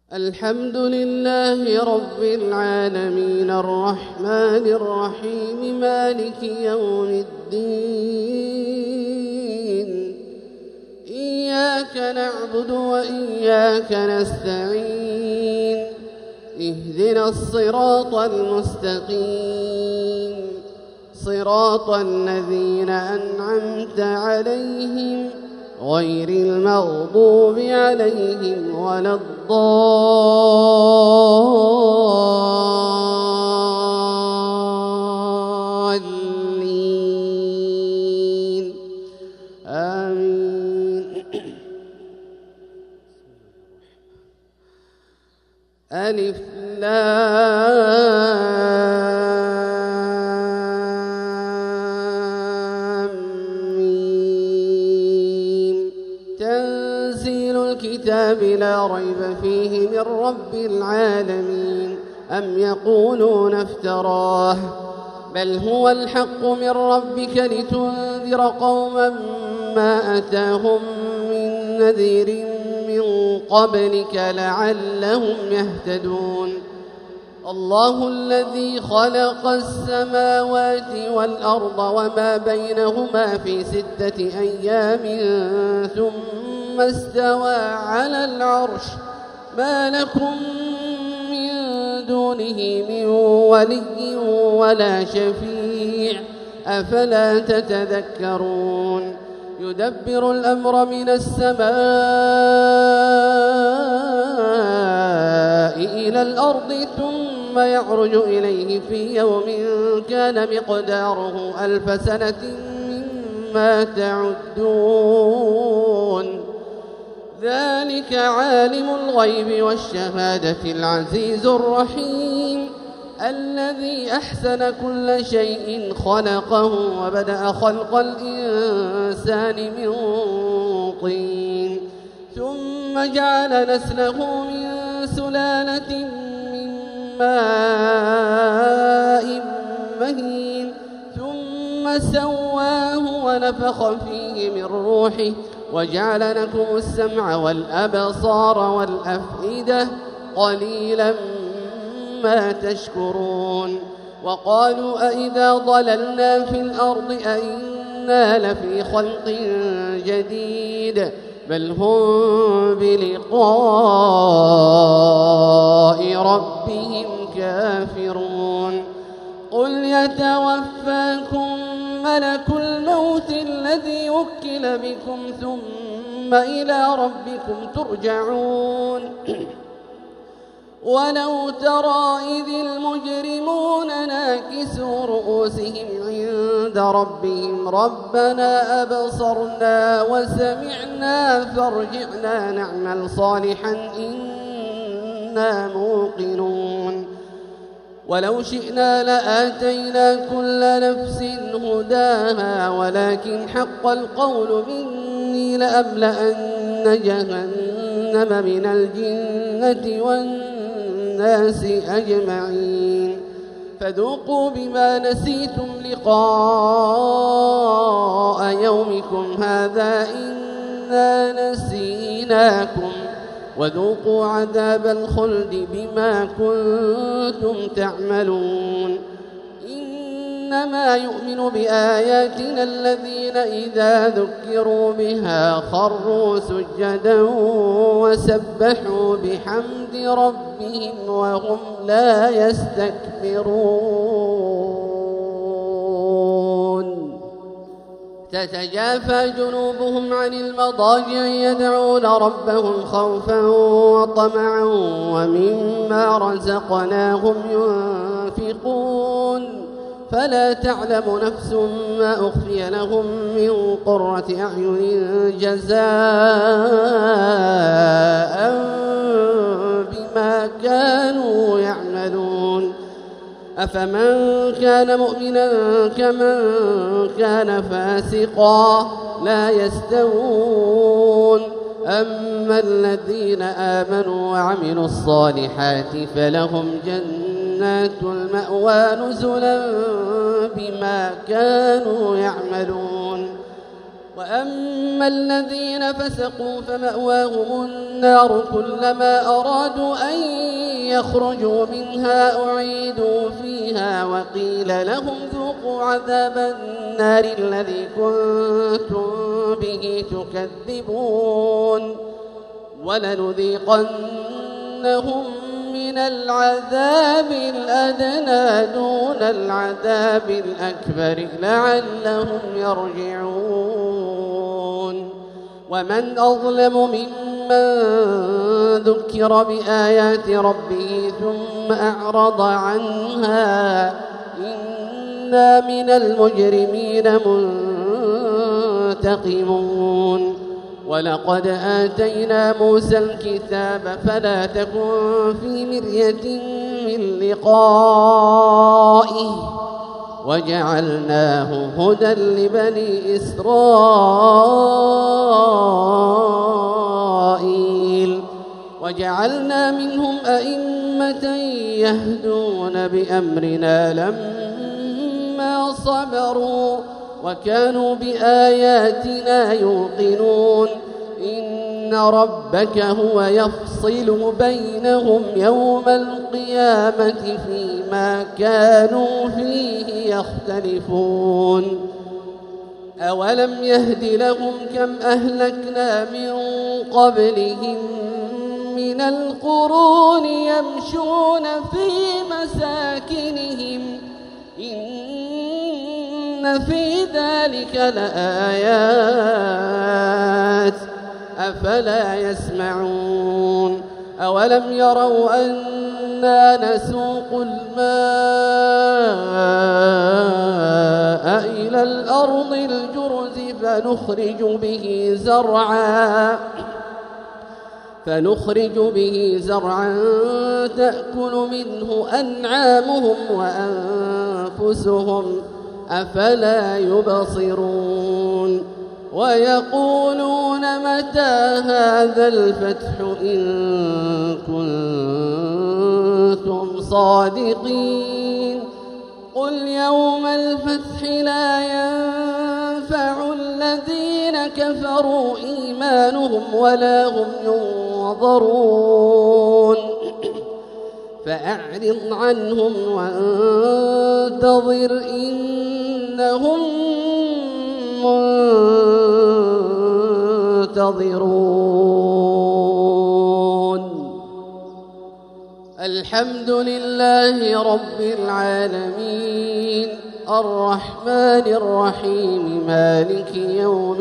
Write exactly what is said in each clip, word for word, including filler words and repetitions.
الحمد لله رب العالمين الرحمن الرحيم مالك يوم الدين. إياك نعبد وإياك نستعين. اهدنا الصراط المستقيم صراط الذين أنعمت عليهم غير المغضوب عليهم ولا الضالين آمين. ألف الكتاب لا ريب فيه من رب العالمين. أم يقولون افتراه بل هو الحق من ربك لتنذر قوما ما أتاهم من نذير من قبلك لعلهم يهتدون. الله الذي خلق السماوات والأرض وما بينهما في ستة أيام ثم استوى على العرش ما لكم من دونه من ولي ولا شفيع أفلا تتذكرون. يدبر الأمر من السماء إلى الأرض ثم يعرج إليه في يوم كان مقداره ألف سنة مما تعدون. ذلك عالم الغيب والشهادة العزيز الرحيم الذي أحسن كل شيء خلقه وبدأ خلق الإنسان من طين ثم جعل نسله من سلالة من ماء مهين ثم سواه ونفخ فيه من روحه وجعل لكم السمع والأبصار والأفئدة قليلا ما تشكرون. وقالوا أئذا ضللنا في الأرض أئنا لفي خلق جديد بل هم بلقاء ربهم كافرون. قل يتوفاكم ملك الموت الذي وكل بكم ثم إلى ربكم ترجعون. ولو ترى إذ المجرمون ناكسوا رؤوسهم عند ربهم ربنا أبصرنا وسمعنا فارجعنا نعمل صالحا إنا موقنون. ولو شئنا لآتينا كل نفس هداها ولكن حق القول مني لأملأن جهنم من الجنة والناس أجمعين. فذوقوا بما نسيتم لقاء يومكم هذا إنا نسيناكم وذوقوا عذاب الخلد بما كنتم تعملون. إنما يؤمن بآياتنا الذين إذا ذكروا بها خروا سجدا وسبحوا بحمد ربهم وهم لا يستكبرون. تتجافى جنوبهم عن المضاجع يدعون ربهم خوفا وطمعا ومما رزقناهم ينفقون. فلا تعلم نفس ما أخفي لهم من قرة أعين جزاء بما كانوا يعملون. أفمن كان مؤمنا كمن كان فاسقا لا يستوون. أما الذين آمنوا وعملوا الصالحات فلهم جنات المأوى نزلا بما كانوا يعملون. وأما الذين فسقوا فمأواهم النار كلما أرادوا أن يخرجوا منها أعيدوا فيها وقيل لهم ذوقوا عذاب النار الذي كنتم به تكذبون ولنذيقنهم من العذاب الأدنى دون العذاب الأكبر لعلهم يرجعون ومن أظلم ممن ذكر بآيات ربه ثم أعرض عنها إنا من المجرمين منتقمون ولقد آتينا موسى الكتاب فلا تكن في مرية من لقائه وجعلناه هدى لبني إسرائيل وجعلنا منهم أئمة يهدون بأمرنا لما صبروا وكانوا بآياتنا يوقنون إن ربك هو يفصل بينهم يوم القيامة فيما كانوا فيه يختلفون أولم يهد لهم كم أهلكنا من قبلهم من القرون يمشون في مساكنهم إن في ذلك لآيات أفلا يسمعون أولم يروا أنا نسوق الماء إلى الأرض الجرز فنخرج به زرعا فنخرج به زرعا تأكل منه أنعامهم وأنفسهم أفلا يبصرون ويقولون متى هذا الفتح إن كنتم صادقين قل يوم الفتح لا ينفع الذين كفروا إيمانهم ولا هم ينظرون فأعرض عنهم وانتظر إنهم منتظرون الحمد لله رب العالمين الرحمن الرحيم مالك يوم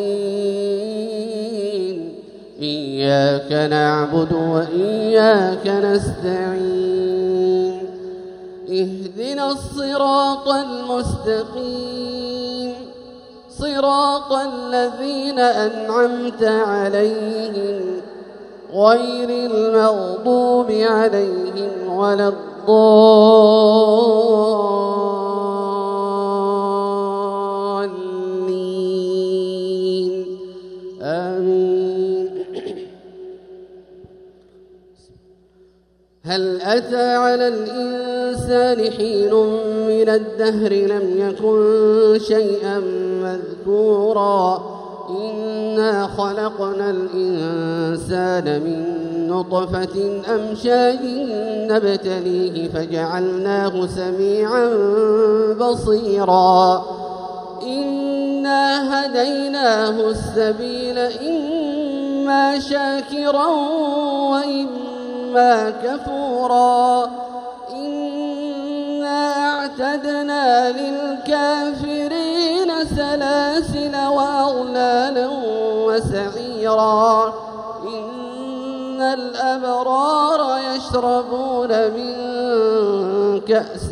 الدين إياك نعبد وإياك نستعين اهدنا الصراط المستقيم صراط الذين أنعمت عليهم غير المغضوب عليهم ولا الضالين آمين. هل أتى على الإنسان حين من الدهر لم يكن شيئا مذكورا إنا خلقنا الإنسان من نطفة أمشاج نبتليه فجعلناه سميعا بصيرا إنا هديناه السبيل إما شاكرا وإما كفورا إنا أعتدنا للكافرين سلاسل وأغلالا وسعيرا إن الأبرار يشربون من كأس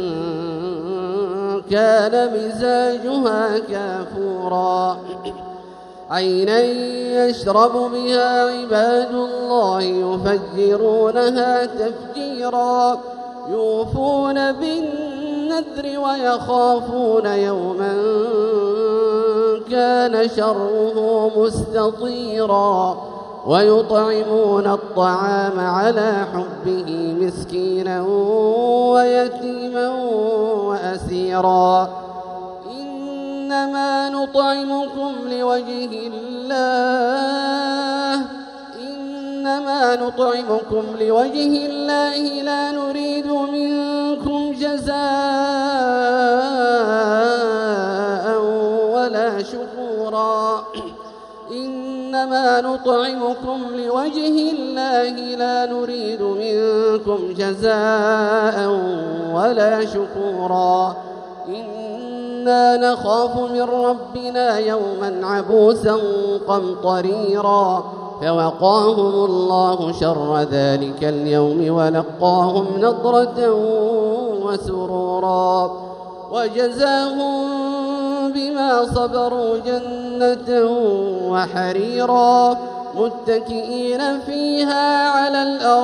كان مزاجها كافورا عينا يشرب بها عباد الله يفجرونها تفجيرا يوفون بالنذر ويخافون يوما كان شره مستطيرا ويطعمون الطعام على حبه مسكينا ويتيما وأسيرا إنما نطعمكم لوجه الله إنما نطعمكم لوجه الله لا نريد منكم جزاء ولا شكورا إنما نطعمكم لوجه الله لا نريد منكم جزاء ولا شكورا إنا نخاف من ربنا يوما عبوسا قمطريرا فوقاهم الله شر ذلك اليوم ولقاهم نضرة وسرورا وجزاهم بما صبروا جنة وحريرا متكئين فيها على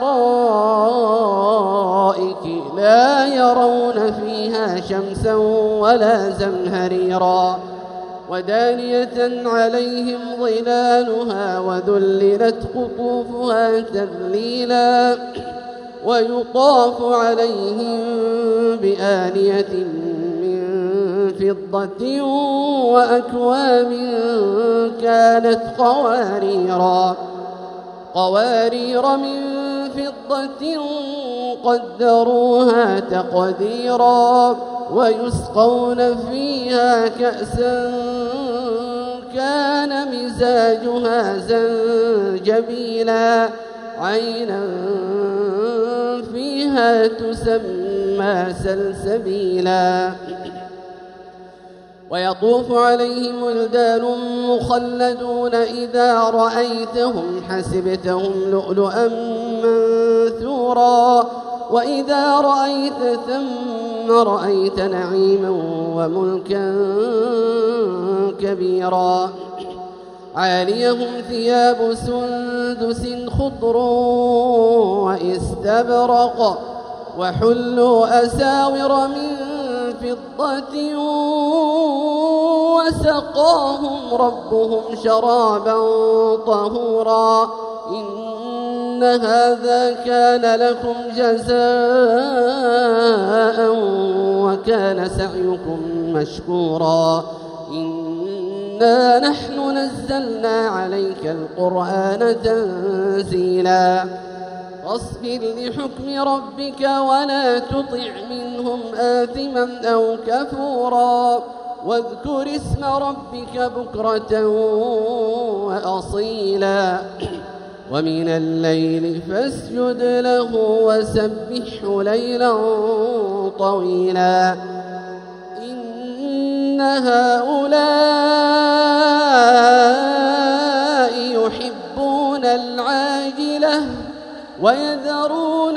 الأرائك لا يرون فيها شمسا ولا زمهريرا ودانية عليهم ظلالها وذللت قطوفها تذليلا ويطاف عليهم بآنية من فضة وأكواب كانت قواريرا قوارير من فضة قدروها تقديرا ويسقون فيها كأسا كان مزاجها زنجبيلا عينا فيها تسمى سلسبيلا ويطوف عليهم ولدان مخلدون إذا رأيتهم حسبتهم لؤلؤا منثورا وإذا رأيت ثم رأيت نعيما وملكا كبيرا عاليهم ثياب سندس خضر واستبرق وحلوا أساور من فضة وسقاهم ربهم شرابا طهورا إن هذا كان لكم جزاء وكان سعيكم مشكورا إنا نحن نزلنا عليك القرآن تنزيلا فاصبر لحكم ربك ولا تطع منهم آثما أو كفورا واذكر اسم ربك بكرة وأصيلا ومن الليل فاسجد له وسبحه ليلا طويلا إن هؤلاء يحبون العاجلة ويذرون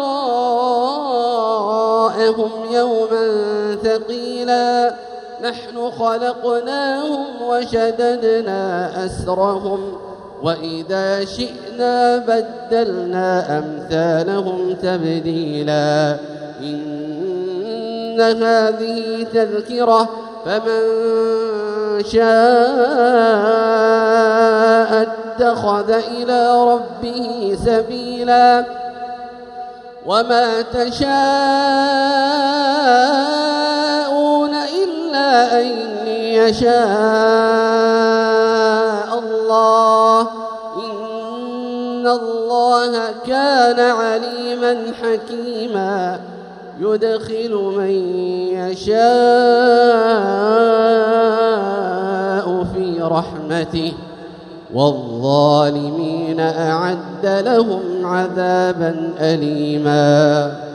وراءهم يوما ثقيلا نحن خلقناهم وشددنا أسرهم وإذا شئنا بدلنا أمثالهم تبديلا إن هذه تذكرة فمن شاء اتخذ إلى ربه سبيلا وما تشاءون إلا أن يشاء الله إن الله كان عليما حكيما يدخل من يشاء في رحمته والظالمين أعد لهم عذابا أليما.